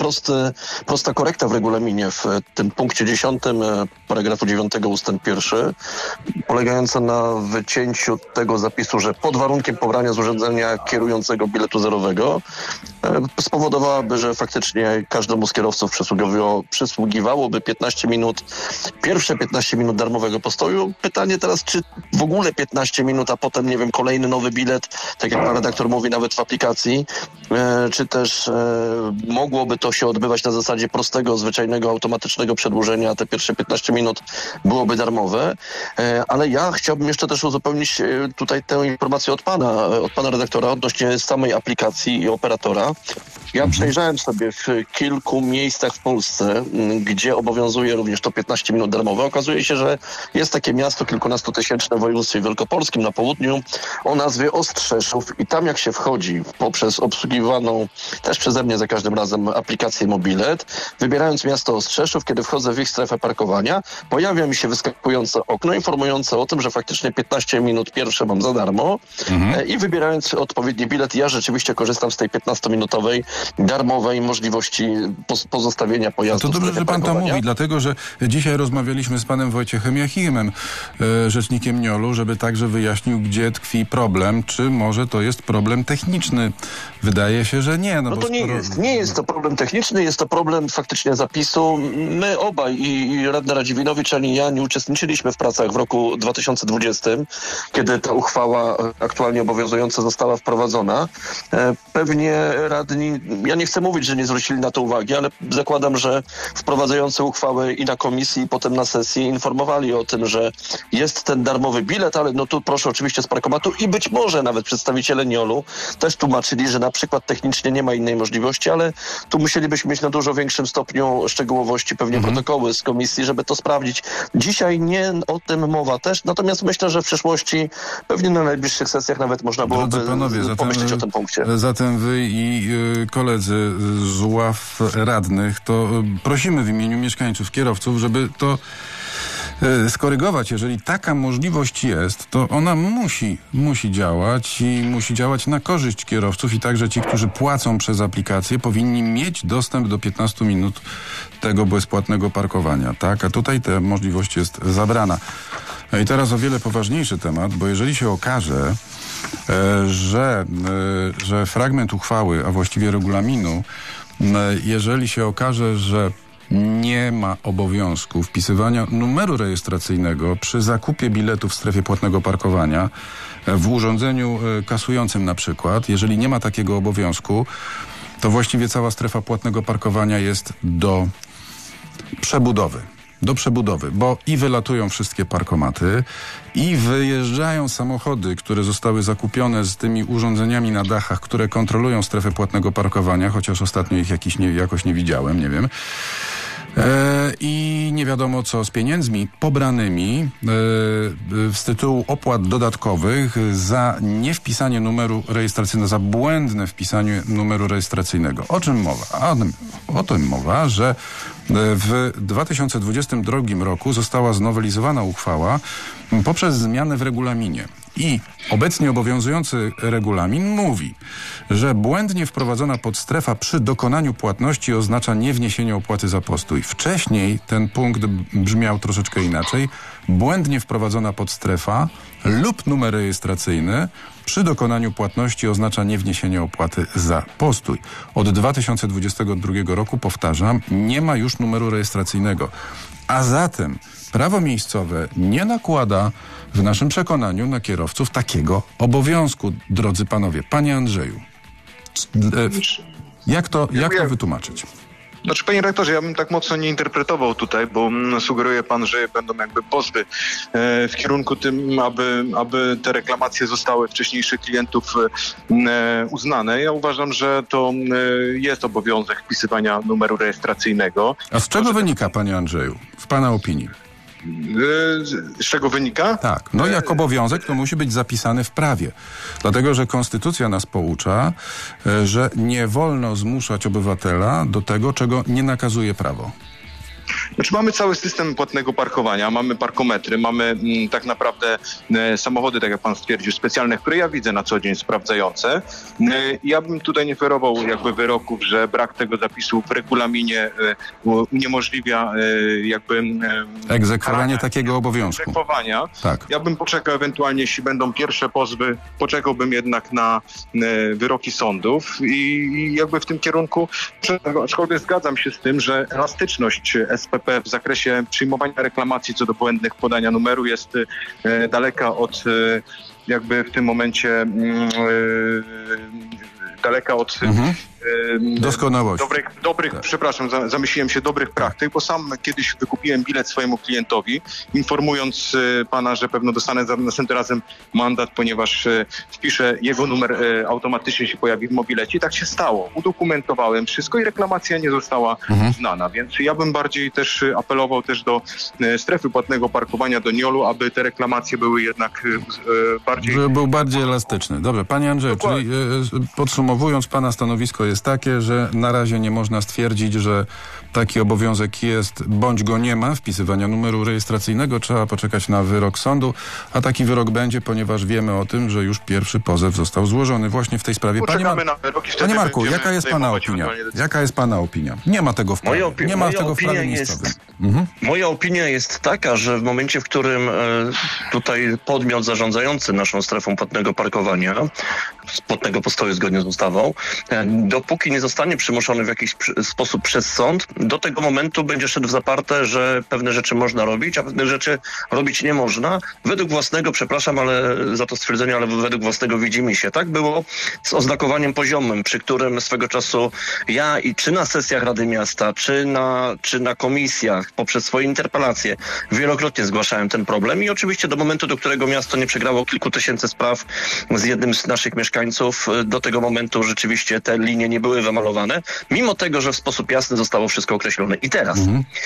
prosta korekta w regulaminie w tym punkcie 10 paragrafu 9 ustęp 1 polegająca na wycięciu tego zapisu, że pod warunkiem pobrania z urządzenia kierującego biletu zerowego spowodowałaby, że faktycznie każdemu z kierowców przysługiwałoby 15 minut, pierwsze 15 minut darmowego postoju. Pytanie teraz, czy w ogóle 15 minut, a potem, nie wiem, kolejny nowy bilet, tak jak pan redaktor mówi, nawet w aplikacji, czy też mogłoby to się odbywać na zasadzie prostego, zwyczajnego, automatycznego przedłużenia, a te pierwsze 15 minut byłoby darmowe. Ale ja chciałbym jeszcze też uzupełnić tutaj tę informację od pana redaktora odnośnie samej aplikacji i operatora. Ja przejrzałem sobie w kilku miejscach w Polsce, gdzie obowiązuje również to 15 minut darmowe. Okazuje się, że jest takie miasto kilkunastotysięczne w województwie wielkopolskim na południu o nazwie Ostrzeszów i tam jak się wchodzi poprzez obsługiwaną też przeze mnie za każdym razem aplikację Mobilet, wybierając miasto Ostrzeszów, kiedy wchodzę w ich strefę parkowania, pojawia mi się wyskakujące okno informujące o tym, że faktycznie 15 minut pierwsze mam za darmo i wybierając odpowiedni bilet, ja rzeczywiście korzystam z tej 15-minutowej darmowej możliwości pozostawienia pojazdu. To dobrze, że pan to mówi, dlatego że dzisiaj rozmawialiśmy z panem Wojciechem Jachimem, rzecznikiem NIOL-u, żeby także wyjaśnił, gdzie tkwi problem, czy może to jest problem techniczny. Wydaje się, że nie. No to nie jest to problem techniczny, jest to problem faktycznie zapisu. My obaj, i radny Radziwinowicz, ani ja, nie uczestniczyliśmy w pracach w roku 2020, kiedy ta uchwała aktualnie obowiązująca została wprowadzona. Pewnie radni, ja nie chcę mówić, że nie zwrócili na to uwagi, ale zakładam, że wprowadzający uchwałę i na komisji, i potem na sesji informowali o tym, że jest ten darmowy bilet, ale no tu proszę oczywiście z parkomatu i być może nawet przedstawiciele NIOL-u też tłumaczyli, że na przykład technicznie nie ma innej możliwości, ale tu musielibyśmy mieć na dużo większym stopniu szczegółowości pewnie protokoły z komisji, żeby to sprawdzić. Dzisiaj nie o tym mowa też, natomiast myślę, że w przyszłości pewnie na najbliższych sesjach nawet można byłoby pomyśleć o tym punkcie. Zatem wy i koledzy z ław radnych, to prosimy w imieniu mieszkańców, kierowców, żeby to skorygować. Jeżeli taka możliwość jest, to ona musi działać i musi działać na korzyść kierowców i także ci, którzy płacą przez aplikację, powinni mieć dostęp do 15 minut tego bezpłatnego parkowania, tak? A tutaj ta możliwość jest zabrana. I teraz o wiele poważniejszy temat, bo jeżeli się okaże, że fragment uchwały, a właściwie regulaminu, jeżeli się okaże, że nie ma obowiązku wpisywania numeru rejestracyjnego przy zakupie biletu w strefie płatnego parkowania w urządzeniu kasującym na przykład, jeżeli nie ma takiego obowiązku, to właściwie cała strefa płatnego parkowania jest do przebudowy. do przebudowy, bo i wylatują wszystkie parkomaty, i wyjeżdżają samochody, które zostały zakupione z tymi urządzeniami na dachach, które kontrolują strefę płatnego parkowania, chociaż ostatnio ich jakoś nie widziałem, nie wiem. I nie wiadomo co z pieniędzmi pobranymi z tytułu opłat dodatkowych za niewpisanie numeru rejestracyjnego, za błędne wpisanie numeru rejestracyjnego. O czym mowa? O tym mowa, że w 2022 roku została znowelizowana uchwała poprzez zmianę w regulaminie. I obecnie obowiązujący regulamin mówi, że błędnie wprowadzona podstrefa przy dokonaniu płatności oznacza niewniesienie opłaty za postój. Wcześniej ten punkt brzmiał troszeczkę inaczej. Błędnie wprowadzona podstrefa lub numer rejestracyjny przy dokonaniu płatności oznacza niewniesienie opłaty za postój. Od 2022 roku, powtarzam, nie ma już numeru rejestracyjnego. A zatem prawo miejscowe nie nakłada w naszym przekonaniu na kierowców takiego obowiązku, drodzy panowie. Panie Andrzeju, jak to wytłumaczyć? Znaczy, panie rektorze, ja bym tak mocno nie interpretował tutaj, bo sugeruje pan, że będą jakby pozwy w kierunku tym, aby te reklamacje zostały wcześniejszych klientów uznane. Ja uważam, że to jest obowiązek wpisywania numeru rejestracyjnego. A z czego wynika, panie Andrzeju, w pana opinii? Z czego wynika? Tak, no jak obowiązek to musi być zapisany w prawie. Dlatego, że konstytucja nas poucza, że nie wolno zmuszać obywatela do tego, czego nie nakazuje prawo. Znaczy mamy cały system płatnego parkowania, mamy parkometry, mamy tak naprawdę samochody, tak jak pan stwierdził, specjalne, które ja widzę na co dzień sprawdzające. Ja bym tutaj nie ferował jakby wyroków, że brak tego zapisu w regulaminie uniemożliwia jakby egzekwowanie takiego obowiązku. Egzekwowania. Tak. Ja bym poczekał ewentualnie, jeśli będą pierwsze pozwy, poczekałbym jednak na wyroki sądów i jakby w tym kierunku, aczkolwiek zgadzam się z tym, że elastyczność SPP w zakresie przyjmowania reklamacji co do błędnych podania numeru jest daleka od jakby w tym momencie daleka od doskonałości. Dobrych, tak. Przepraszam, zamyśliłem się, dobrych praktyk, bo sam kiedyś wykupiłem bilet swojemu klientowi, informując pana, że pewno dostanę za następnym razem mandat, ponieważ wpiszę jego numer, automatycznie się pojawi w mobilecie. I tak się stało. Udokumentowałem wszystko i reklamacja nie została uznana. Więc ja bym bardziej też apelował też do strefy płatnego parkowania, do NIOL-u, aby te reklamacje były jednak bardziej... Żeby był bardziej elastyczny. Dobrze, panie Andrzeju, czyli podsumowując, pana stanowisko jest takie, że na razie nie można stwierdzić, że taki obowiązek jest, bądź go nie ma, wpisywania numeru rejestracyjnego. Trzeba poczekać na wyrok sądu, a taki wyrok będzie, ponieważ wiemy o tym, że już pierwszy pozew został złożony właśnie w tej sprawie. Panie Marku, jaka jest pana opinia? Jaka jest pana opinia? Nie ma tego w prawie. Nie ma tego w prawie miejscowym. Moja opinia jest taka, że w momencie, w którym tutaj podmiot zarządzający naszą strefą płatnego parkowania, płatnego postoju zgodnie z ustawą, dopóki nie zostanie przymuszony w jakiś sposób przez sąd, do tego momentu będzie szedł w zaparte, że pewne rzeczy można robić, a pewne rzeczy robić nie można. Według własnego, przepraszam, ale za to stwierdzenie, ale według własnego widzimisię. Tak było z oznakowaniem poziomym, przy którym swego czasu ja i czy na sesjach Rady Miasta, czy na komisjach, poprzez swoje interpelacje wielokrotnie zgłaszałem ten problem i oczywiście do momentu, do którego miasto nie przegrało kilku tysięcy spraw z jednym z naszych mieszkańców, do tego momentu rzeczywiście te linie nie były wymalowane, mimo tego, że w sposób jasny zostało wszystko określone. I teraz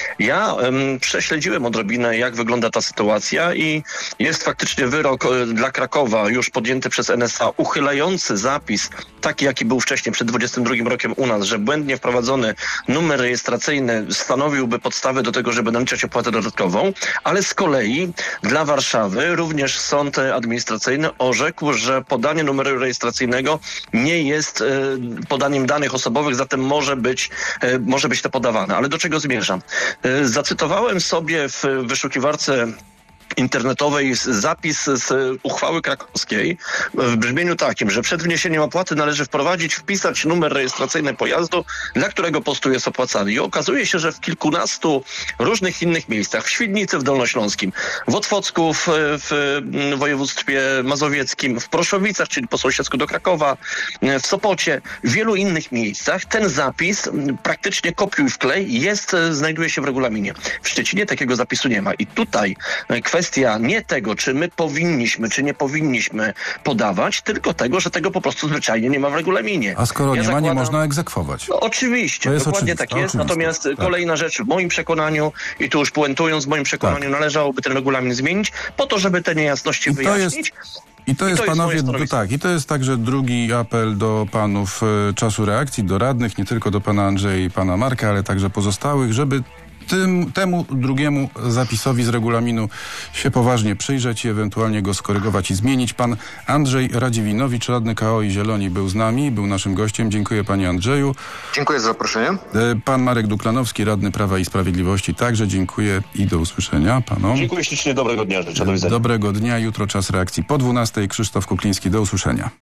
ja prześledziłem odrobinę, jak wygląda ta sytuacja i jest faktycznie wyrok dla Krakowa już podjęty przez NSA, uchylający zapis taki, jaki był wcześniej przed 22 rokiem u nas, że błędnie wprowadzony numer rejestracyjny stanowiłby podstawę do tego, żeby naliczać opłatę dodatkową, ale z kolei dla Warszawy również sąd administracyjny orzekł, że podanie numeru rejestracyjnego nie jest podaniem danych osobowych, zatem może być to podawane. Ale do czego zmierzam? Zacytowałem sobie w wyszukiwarce internetowej zapis z uchwały krakowskiej w brzmieniu takim, że przed wniesieniem opłaty należy wpisać numer rejestracyjny pojazdu, dla którego postu jest opłacany. I okazuje się, że w kilkunastu różnych innych miejscach, w Świdnicy w Dolnośląskim, w Otwocku w województwie mazowieckim, w Proszowicach, czyli po sąsiedzku do Krakowa, w Sopocie, w wielu innych miejscach ten zapis praktycznie kopiuj wklej znajduje się w regulaminie. W Szczecinie takiego zapisu nie ma. I tutaj kwestia nie tego, czy my powinniśmy, czy nie powinniśmy podawać, tylko tego, że tego po prostu zwyczajnie nie ma w regulaminie. A skoro nie ma, nie można egzekwować. No, oczywiście, dokładnie tak jest. Natomiast kolejna rzecz, w moim przekonaniu, i tu już puentując, w moim przekonaniu należałoby ten regulamin zmienić, po to, żeby te niejasności wyjaśnić. I to jest, panowie, i to jest także drugi apel do panów Czasu Reakcji, do radnych, nie tylko do pana Andrzeja i pana Marka, ale także pozostałych, żeby temu drugiemu zapisowi z regulaminu się poważnie przyjrzeć i ewentualnie go skorygować i zmienić. Pan Andrzej Radziwinowicz, radny KO i Zieloni, był z nami, był naszym gościem. Dziękuję panie Andrzeju. Dziękuję za zaproszenie. Pan Marek Duklanowski, radny Prawa i Sprawiedliwości, także dziękuję i do usłyszenia panom. Dziękuję ślicznie, dobrego dnia życzę, do widzenia. Dobrego dnia, jutro Czas Reakcji po 12:00. Krzysztof Kukliński, do usłyszenia.